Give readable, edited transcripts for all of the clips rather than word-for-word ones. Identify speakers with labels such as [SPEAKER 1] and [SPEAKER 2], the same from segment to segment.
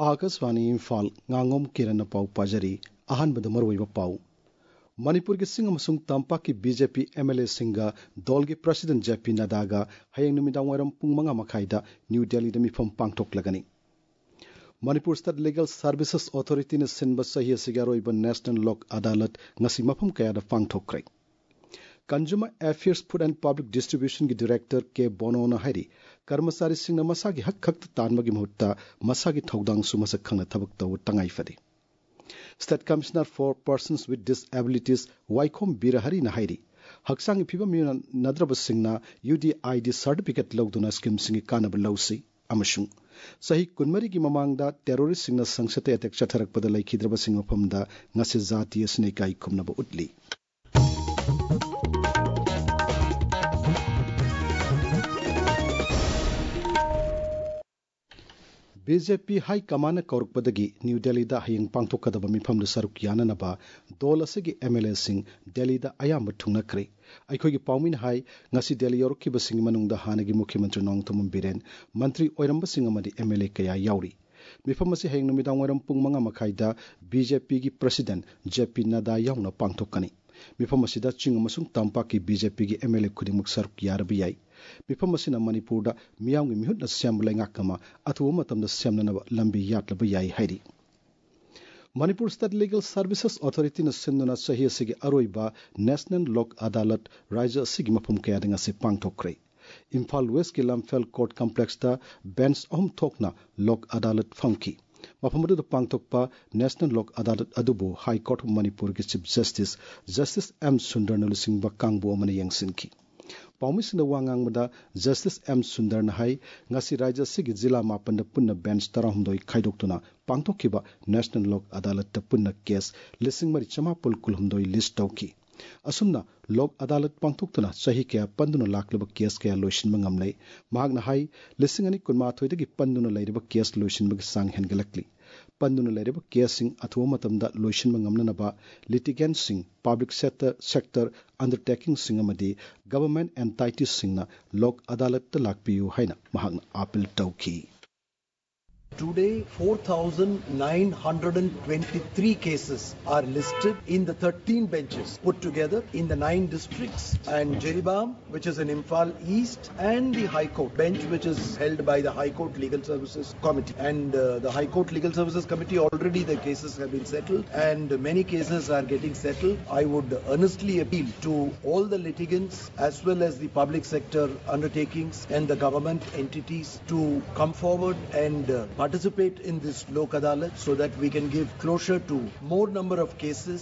[SPEAKER 1] आकाशवाणी इम्फाल nganगom किरण पाउ पाजरी अहानबद मरुइबा पाउ मणिपुर की सिंह अमसुंग तंपा की बीजेपी एमएलए सिंगा दल की प्रेसिडेंट जेपी नड्डा हयेंग नुमिदांग वायरम पुंग मंगा मखाइदा न्यू दिल्ली दा मिफम पांगथोकलगनी Manipur state legal services authority ने सिनबा सही असिगा रोइबा नेशनल लोक अदालत ngasi मफम कयादा पांगथोकरे consumer affairs food and public distribution की डायरेक्टर के बोनोना हाइरी कर्मचारी सिंह मसागी हक खक्त तानबगी मुहूर्ता मसागी थौदांग सुमसक खंगना थबक तव तंगाई फदे state commissioner for persons with disabilities वाइकोम बीरहरी नाहाइरी हक्सांग फिबम नद्रब सिंगना यूडीआईडी सर्टिफिकेट लौदुना स्कीम सिंगी कानब लौसी अमशुंग सही कुनमरी की ममांगदा टेरोरिस्ट सिंगना संसते अटैक चथरकपद लैखिद्रब सिंग मफमदा ngasi जातीय स्नेकाई खुमनब उतली बीजेपी हाई कमान कौरपदगी न्यू दिल्ली दा हयेंग पांगथोकदब मिफम सरुक याननबा दोल असगी एमएलए सिंग दिल्ली दा अयाम थुंगनखरे अखोगी पाउमिन हाई ngasi दिल्ली योरकिब सिंग मनुंगदा हानगी मुख्यमंत्री नोंगथोम बिरेन मंत्री ओइरंब सिंग अमदी एमएलए कया याउरी मिफम असी हयेंग नुमिदांग वायरम पुंग मंगा मखाइदा बीजेपी की प्रेसिडेंट जेपी नड्डा याउना पांगथोकनी मिफम असिदा चिंग अमसुंग तंपा की बीजेपी की एमएलए खुदिमुक सरुक यारबी याई मिफम असिना मणिपुर मियाम मिहुत सेमलेंगाकमा अथुव मतम सेमनब लंबी यातलब याई हाइरी Manipur state legal services authority ने सिंधुना सही असिगे अरोइबा नेशनल लोक अदालत राज्य असिगे मफम कयादंग से पांगथोकरे इम्फाल वेस्ट के लमफेल कोर्ट कॉम्प्लेक्स दा बेंच अहम थोकना लोक अदालत फंकी मफम पांगथोकपा नेशनल लोक अदालत अदुबु हाई कोर्ट मणिपुर के चीफ जस्टिस एम सुंदर नलुसिंगबा कांगबु अमने यंगसिनकी पाउमिसिंग वांगांगमदा जस्टिस एम सुंदर नहाई ngasi राज्य सिगी जिला मापन पुन्न बेंच तरहमदोई खाइदोक्तुना पांगथोकिबा नेशनल लोक अदालत पुन्न केस लिसिंग मरी चमापुल कुलहमदोई लिस्ट तौकी असुमना लोक अदालत पांगथोक्तुना सही कया पंदुना लाखलब केस कया लोइसिनबा ngamlei mahakna hai लिसिंग अनि कुनमाथोई दगी पंदुना लैरब केस लोइसिनबा सांग हेनगलकली पंदुना लैरब केसिंग अथुवा मतमदा लोइसिनबा ngamnanaba litigant sing public sector undertaking sing amadi government entities singna lok adalat ta lakpiyu haina mahakna appeal tauki
[SPEAKER 2] Today, 4,923 cases are listed in the 13 benches put together in the 9 districts and Jiribam, which is in Imphal East, and the High Court bench, which is held by the High Court Legal Services Committee. And the High Court Legal Services Committee, already the cases have been settled and many cases are getting settled. I would earnestly appeal to all the litigants as well as the public sector undertakings and the government entities to come forward and participate in this Lok Adalat so that we can give closure to more number of cases.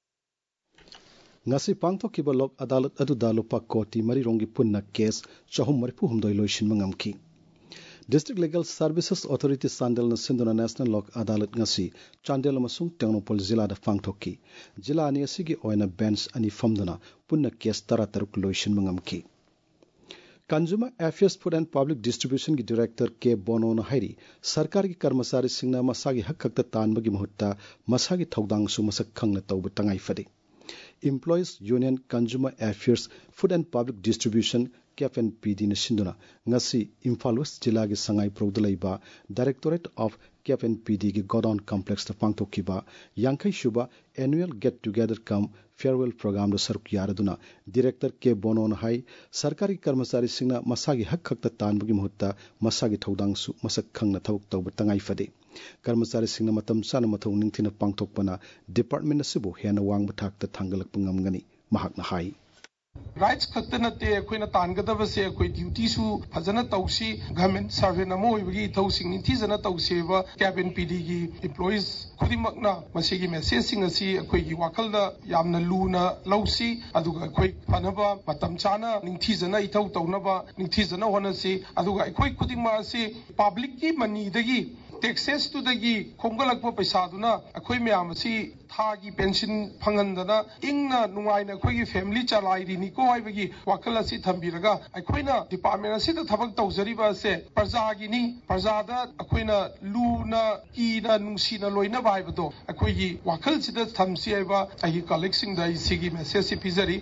[SPEAKER 1] ngasi pangthokiba lok adalat aduda lupa koti marirongi punna case chahum maripu humdoi loisin mangamki District Legal Services Authority Sandel na sinduna National Lok Adalat ngasi Chandel amasung Tengnopol Zila da pangthoki Zila ani asigi oina bench ani famduna punna case tarataruk loisin mangamki consumer affairs food and public distribution की director K बोनोना हाइरी सरकार की कर्मचारी सिंगना मसागी हक खक्त तानबगी मुहूर्ता मसागी थौदांगसु मसक खंगना तौब तंगाई फदे employees union consumer affairs food and public distribution KFNPD ने सिंधुना ngasi इम्फाल वेस्ट जिला के संगाई प्रोद लैबा डायरेक्टोरेट ऑफ KFNPD की गोडाउन कॉम्प्लेक्स द पांगथोकिबा यांखै शुबा annual get together cum farewell programme द सरुक यारदुना डायरेक्टर के बोनोन हाई सरकारी कर्मचारी सिंगना मसागी हक खक्त तानबगी मुहूर्ता मसागी थौदांगसु मसक खंगना थबक तौब तंगाई फदे कर्मचारी सिंगना मतम साना मथौ निंगथिना पांगथोकपना डिपार्टमेंट असिबु हेना वांगबा थाकता थांगलकप ngamgani mahakna hai
[SPEAKER 3] राइट्स खत नते अखोइना तानगदबसे अखोइ ड्यूटीसु फजना तौसी गवर्नमेंट सर्वेंट अमो होइबगी इथौसिंग निथिजना तौसेबा KFNPD की एम्प्लॉयज खुदिमकना मसिगी मेसेजिंग असि अखोइगी वाखलदा यामना लूना लौसी अदुगा अखोइ फनबा मतम चाना निथिजना इथौ तौनबा निथिजना होनसी अदुगा अखोइ खुदिमा असि पब्लिक की मनीदगी टैक्सेस टुदगी खोंगलकपा पैसादुना अखोइ म्याम असि थागी पेंशन फंगंदना इंगना नुंगाइना अखोइगी फैमिली चलाइरिनिको हाइबगी वाखल असि थंबिरगा अखोइना डिपार्टमेंट असिदा थबक तौजरिबा से प्रजागिनी प्रजादा अखोइना लूना कीना नुंसीना लोइना बाइबदो अखोइगी वाखल सिदा थमसी आइबा अहि कलेक्सिंग दा इसिगी मेसेज पिजरी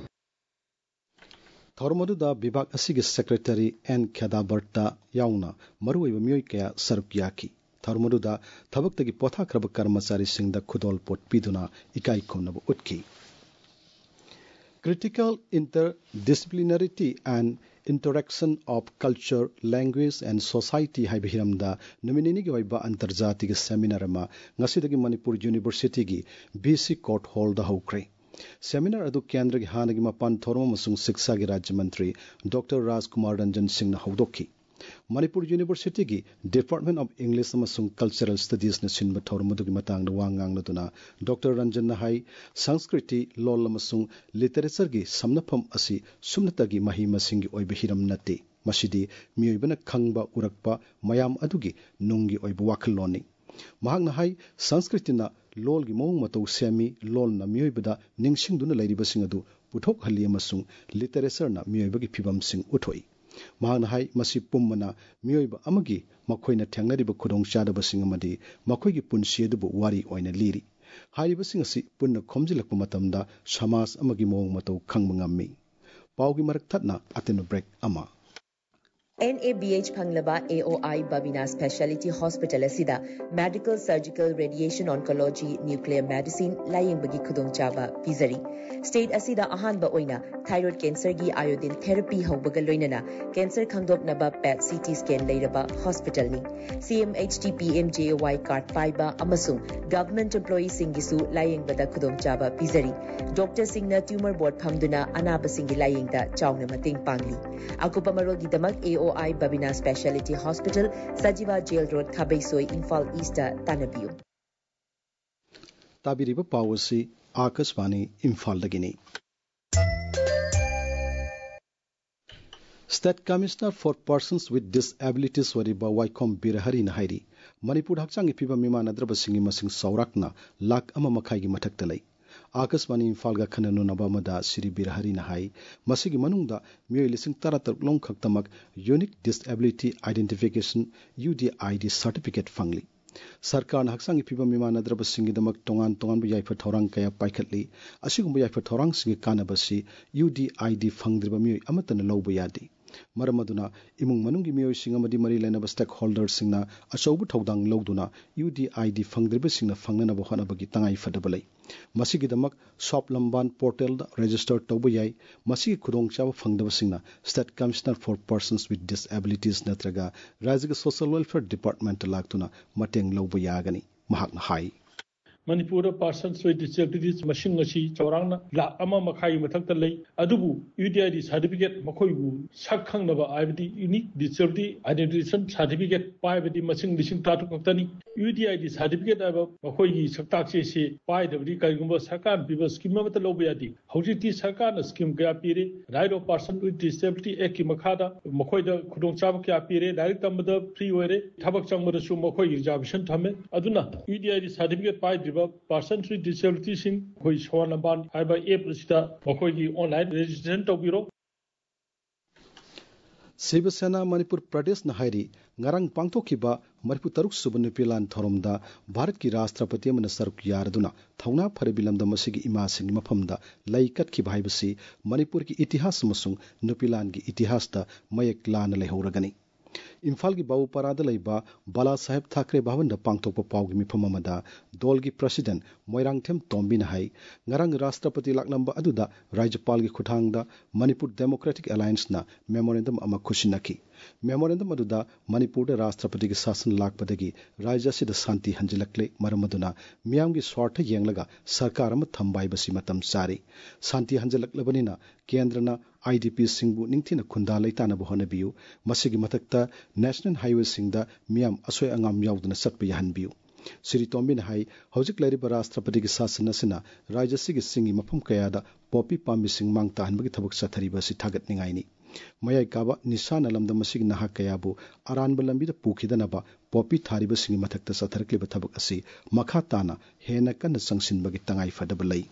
[SPEAKER 1] थौरमदुदा विभाग असिगे सेक्रेटरी एन खेदाबर्टा याउना मरुइबा मियोइ कया सरुक याकी थरुमदुदा थबक्तगी पोथाख्रब कर्मचारीसिंगदा खुदोल पोट पीदुना इकाई खुमनब उतकी critical interdisciplinarity and interaction of culture, language and society haiba hiramda numinini gi oiba antarjati gi seminar ma ngasidagi Manipur University gi BC Court Hall da hokre seminar adu kendra gi hanagi mapan thorma masung shiksha gi rajya mantri Dr. Rajkumar Ranjan Singh na hawdokhi Manipur University gi Department of English amasung Cultural Studies na sinba thormudugi matangda wangang naduna Dr. Ranjan na hai Sanskriti lol amasung literature gi samnafam asi sumnatagi mahi masingi oiba hiram nate masidi miyoibana khangba urakpa mayam adugi nungi oiba wakhalloni mahakna hai Sanskriti na lol gi mong matau semi lol na miyoibada ningsingduna lairibasing adu puthok halli amasung literature na miyoibagi phibam sing uthoi mahakna hai masi pummana miyoiba amagi makhoina thengnariba khudong chadabasing amadi makhoigi punsi adubu wari oina liri hairibasing asi punna khomjilakpa matamda samas amagi mong matau khangba ngammi paugi marak thatna atenu break ama
[SPEAKER 4] NABH Phanglaba AOI Babina Specialty Hospital asida Medical Surgical Radiation Oncology Nuclear Medicine laying bagi khudong chaba pizari state asida ahanba oina thyroid cancer gi iodine therapy hawbaga loinana cancer khangdoknaba PET CT scan leiraba hospital ni CMHT PMJY card fiber amasung government employees singisu laying bada khudong chaba pizari doctor singna tumor board phamduna anaba singi laying da chawna mating pangli akupa marol gi damak AOI Babina Specialty Hospital, Sajiva Jail Road, Khabaisoi, Imphal East, Tanabiu.
[SPEAKER 1] Tabiriba Pawasi, Akashvani, Imphal Dagini. State Commissioner for Persons with Disabilities Wariba Waikom Birahari Nahairi, Manipur Hakchang Piba Mimana Drabasingi Masing Saurakna, Lak Amamakai Mataktalai. Akashvani Imphal Khananu Nabamada Siri Birahari Nahai, Masigi Manungda, Mui Lising Taratak Long Kaktamak, Unique Disability Identification UDID Certificate Fangli. Sarkar Haksang Piba Mimana Drabasingi Damak Tongan Tongan Buyaifa Torang Kaya Paikatli, Asigum Buyaifa Torang Singi Kanabasi, UDID Fangdriba Mui Amatan Lobayadi. Maramaduna, Imung Manungi Mio Singamadi Mari Lenaba stakeholders Singna, Ashobu Todang Loduna, UDID Fangdriba Singna Fangana Bohanabagi Tangai Fadabalay. Masigi damak shop lamban portal da register tawbayai masigi khudong chawa phangdaba singna State Commissioner for Persons with Disabilities natraga Rajya Social Welfare Department laktuna mateng lawba yagani mahakna hai
[SPEAKER 5] Manipur persons with disabilities machine asi chaurangna la ama makhai mathakta lei adubu UDID certificate makhoibu sakhang naba ibdi unique disability identification certificate paibdi machine lising tatu kaktani UDID certificate aba makhoigi saktaksi se paidabdi kaigumba sarkar biba scheme mata lobiyadi hojiti sarkar na scheme kya pire right of person with disability ek ki makhada makhoida khudong chaba kya pire direct amada free oire thabak changmada su makhoi reservation thame aduna UDID certificate paidri persons with disabilities in Hoi Swanamban, Iba Aprista, Mokogi online registration Tobiro.
[SPEAKER 1] Sivasena Manipur Pradesh Nahairi, Ngarang Pangtokiba, Manipur Taruk Subanupilan Thorumda, Bharat ki Rashtrapati Mana Saruk Yarduna, Thauna Parabilam da Masigi Imasing Mapamda, Laikat ki Bhaibasi, Manipur ki Itihas Masung, Nupilan ki Itihas da Mayak Lan Lehoragani. Imphal ki Babu Parada Laiba, Bala Sahib Thakre Bhavanda Pangtokpa Paugi Mipamamada, Dolgi President, Moirangthem Tombi Nahai, Ngarang Rashtrapati Laknamba Aduda, Rajapal ki Khuthangda, Manipur Democratic Alliance na Memorandum Ama Kushinaki. Memorandum Aduda, Manipur Rashtrapati ki Sasan Lakpadagi, Rajasi the Santi Hanjilakle, Maramaduna, Miamgi Swarta Yanglaga, Sarkarama Thambai Basi Matam Sari, Santi Hanjalak Labanina, Kendrana, IDP Singbu Ningtina Kunda Laitana Bohanabiu, Masigi Matakta, National Highway Singda, Miam Asway Angam Yaudana Satpa Yahanbiu. Siri Tombin Hai, Hojik Lariba Rashtrapati ki Sasanasina, Rajasi Singi Mapam Kayada, Poppy Pambi Sing Mangta and Bagitabak Satariba Sitagat Ningaini. Maya Gaba, Nisana Lam the Masig Naha Kayabu, Aran Balambi the Pukidanaba, Poppy Tariba Singi Matakta Satarkli Batabak Asi, Makatana, Henakan Sangsin Bagitangai Fadabalai.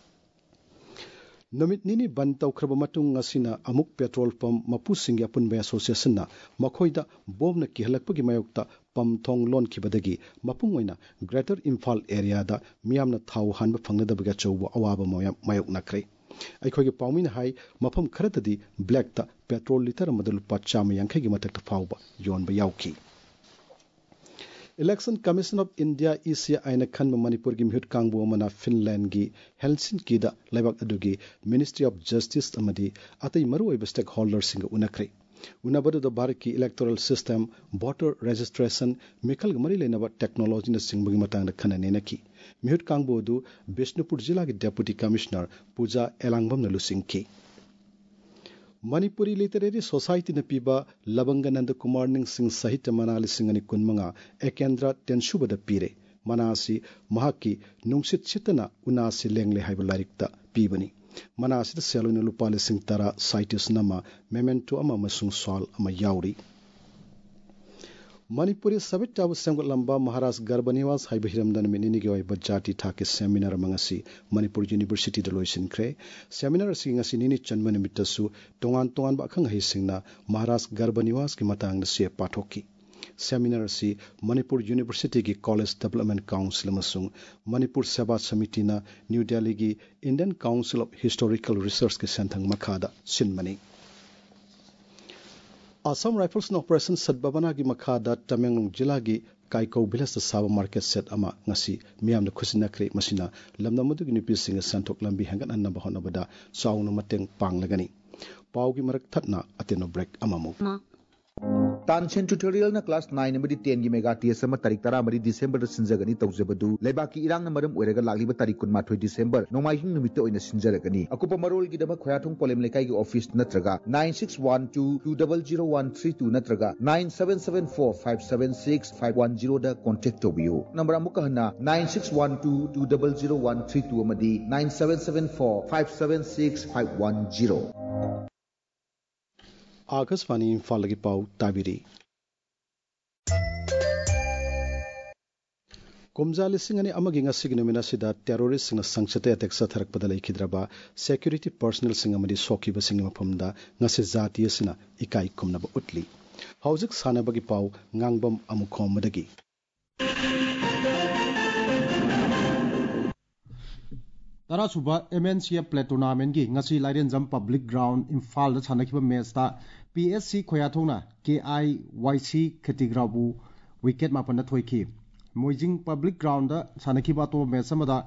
[SPEAKER 1] Namit nini bantau krabamatung ngasina amuk petrol pump mapusing yapun be association na makhoida bom na kihalakpagi mayokta pam thong lon kibadagi mapungoina Greater Imphal area da miyamna thau hanba phangnadabaga chawba awaba mayok nakre aikhogi pawmin hai mafam kharatadi black ta petrol liter madal pa chama yankhai gi matak ta fawba yonba yauki election commission of India ECI खन मणिपुर की मिहुत कांगबो मना Finland की Helsinki दा लेबाक अदुगी ministry of justice अमदी अतई मरुओइब स्टेक होल्डर सिंग उनखरे उनबदु भारत की इलेक्टोरल सिस्टम वोटर रजिस्ट्रेशन मिखल मरी लेनब टेक्नोलॉजी न सिंगबगी मतंग खननेनकी मिहुत कांगबो दु बिष्णुपुर जिला की डेप्यूटी कमिश्नर पूजा एलांगबम न लुसिंगकी मणिपुरी लिटरेरी सोसाइटी ने पीबा लबंगनंद कुमार निंग सिंह साहित्य मना लिसिंग अनि कुनमंगा एकेंद्र टेंसुबद पीरे मनासी महाकी नुंगसित चितना उनासी लेंगले हाइब लारिकता पीबनी मनासी सेलोन लुपा लिसिंग तरा साइटिस नमा मेमेंटो अमा मसुंग सॉल अमा याउरी मणिपुरी सबित टाबु सेंगो लंबा महाराज गर्भनिवास हाइब हिरमदन मिनिनि के वाइब जाति थाके सेमिनार मंगसी मणिपुर यूनिवर्सिटी द लोइसिनख्रे सेमिनार सिंग असि निनि चन्म निमित्तसु तोंगान तोंगान बाखंग हिसिंगना महाराज गर्भनिवास की मतंग से पाठोकी सेमिनार से मणिपुर यूनिवर्सिटी की कॉलेज डेवलपमेंट काउंसिल अमसुंग मणिपुर सेवा समिति ना न्यू दिल्ली की Indian council of historical research के सेंथंग मखादा सिनमनी असम राइफल्स ऑपरेशन सदबबना की मखादा तमेंगलोंग जिला की काइकौ विलेज साबा मार्केट सेट अमा ngasi मियामना खुसिनखरे मसिना लमनमदुगी नुपिसिंग संथोक लंबी हेंगननब होनबदा चाउन मतेंग पांगलगनी पाउगी मरक थतना अतेनो ब्रेक अमामु
[SPEAKER 6] तानसेन ट्यूटोरियल ना क्लास 9 अमदी 10 की मेगा टीएस अमा तारीख 10 मरी दिसंबर सिंजगनी तौजबदु लेबाकी इरांग मरम ओइरगा लागलिबा तारीख 19 दिसंबर नोमाइहिंग निमित्त ओइना सिंजरगनी अकुपा मरोल की दमा खोयाथुंग पोलेम लेकाई की ऑफिस नत्रगा 9612200132 नत्रगा 9774576510 दा कांटेक्ट तोबियो नंबर अमुक हना 9612200132 अमदी 9774576510
[SPEAKER 1] आकाशवाणी इम्फाल की पाउ ताबिरी कुमजा लिसिंग अनि अमगी ngasi नुमिना सिदा टेरोरिस्ट सिंग संक्षते अटैक सथरक पदलै खिद्रबा सिक्युरिटी पर्सनल सिंग अमदी सोकी बसिंग मफमदा ngasi जातीय सिना इकाई कुमनब उतली हौजिक सानबगी पाउ ngangbam अमुखोमदगी
[SPEAKER 7] तरासुबा MNCF प्ले टूर्नामेंट की ngasi Lairenjam public ground Imphal दा सानखिबा मैच दा PSC खोयाथोंना KIYC खतिग्राबु विकेट मापन थोइखि मोइजिंग पब्लिक ग्राउंड दा सानखिबा तो मैच अमदा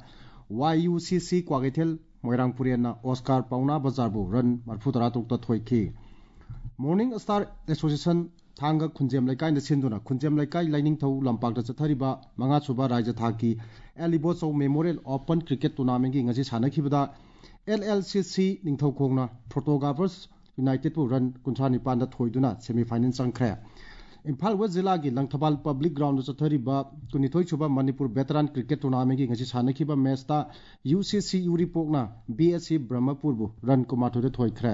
[SPEAKER 7] YUCC क्वागैथेल मोइरांगपुरेना ऑस्कार पाउना बाजारबु रन 43 थोइखि मॉर्निंग स्टार एसोसिएशन थांगा खुंजेम लेकाई न सिंदुना खुंजेम लेकाई लाइनिंग थौ लंपाक चथरिबा मंगा सुबा राज्य थाकी एलिबोचौ मेमोरियल ओपन क्रिकेट टूर्नामेंट की ngasi सानखिबदा LLCC निंगथौखोंगना फोटोग्राफर्स यूनाइटेड पु रन 95 थोइदुना सेमीफाइनल चंख्रे इम्फाल वेस्ट जिला की लंगथबाल पब्लिक ग्राउंड चथरिबा 22 सुबा मणिपुर वेटरन क्रिकेट टूर्नामेंट की ngasi सानखिबा मैच ता UCC यूरिपोकना BSC ब्रह्मपुर बु रन 93 थोइख्रे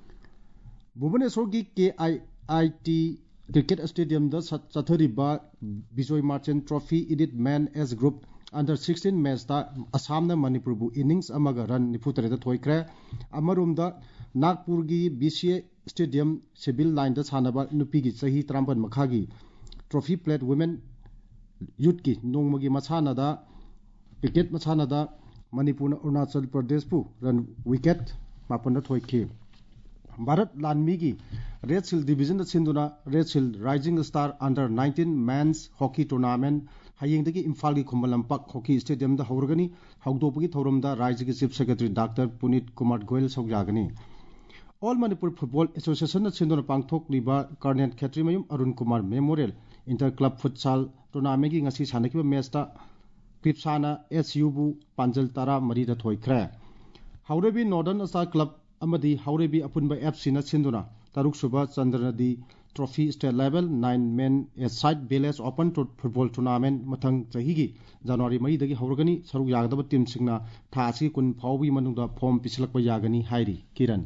[SPEAKER 7] भुवनेश्वर की KIIT क्रिकेट स्टेडियम दा चथरिबा विजय मार्चेंट ट्रॉफी इडिट मैन एस ग्रुप अंडर 16 मैच दा असम न मणिपुर बु इनिंग्स अमगा रन 93 थोइख्रे अमरुमदा नागपुर की BCA स्टेडियम सिविल लाइन दा सानबा नुपी की सही 53 मखागी ट्रॉफी प्लेट वुमेन यूथ की नोंगमगी मसानादा क्रिकेट मसानादा मणिपुर अरुणाचल प्रदेश पु रन विकेट मापन थोइखि भारत लानमी की रेड सिल डिवीजन सिंधुना red shield rising star under 19 men's hockey tournament हयेंदगी इम्फाल की खुम्बल लंपाक हॉकी स्टेडियम दा हौरगनी हौदोपगी थौरमदा राज्य के chief secretary doctor Puneet Kumar Goyal सौजागनी ऑल मणिपुर फुटबॉल एसोसिएशन सिंधुना पांगथोकलिबा colonel Khetrimayum Arun Kumar memorial inter club futsal tournament की ngasi सानखिबा मैच दा क्लिपसाना SU बु पांजल तारा मरी दा थोइख्रे हाउरेबी नॉर्दर्न स्टार क्लब अमदी हाउरेबी अपुनबा FC ना सिंधुना तरुक सुबा Chandranadi trophy state level 9 men side village open football tournament मथंग चहीगी जनवरी 2 दगी हौरगनी सरुक यागदब टीम सिंगना थासी कुन फाउबी मनुंगदा फॉर्म पिछलकबा यागनी हाइरी किरण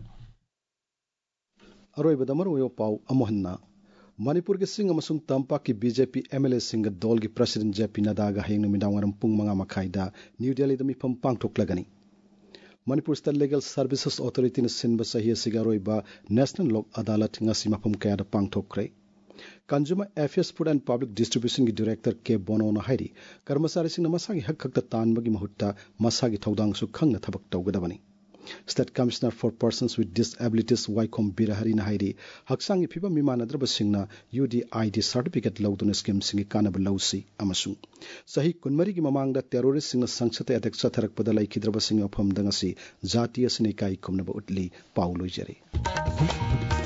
[SPEAKER 1] अरोइबदमर ओयो पाउ अमोहन्ना मणिपुर के सिंग अमसुंग तंपा की BJP MLA सिंग दल की प्रेसिडेंट JP नड्डा गा हयंग नुमिदांगरम पुंग मंगा मखाइदा न्यू दिल्ली दमी फम पांगथोकलगनी Manipur state legal services authority ने सिनबा सही सिगारोइबा नेशनल लोक अदालत ngasi मफम कयादा पांगथोकरे consumer affairs food and public distribution की डायरेक्टर के बोनोना हाइरी कर्मचारी सिंग मसागी हक खक्ता तानबगी महुत्ता मसागी थौदांगसु खंगना थबक तौगदबनी State Commissioner for Persons with Disabilities Waikom Birahari Nahiri Haksangi Fiba Mimanadra Singna UDID certificate lauduna scheme singi kanaba lausi amasung Sahi Kunmari ki mamangda terrorist singa sangsate attack satharak pada laikidraba singa pham dangasi Jatiya Sinikai kumnaba utli Paulo Jari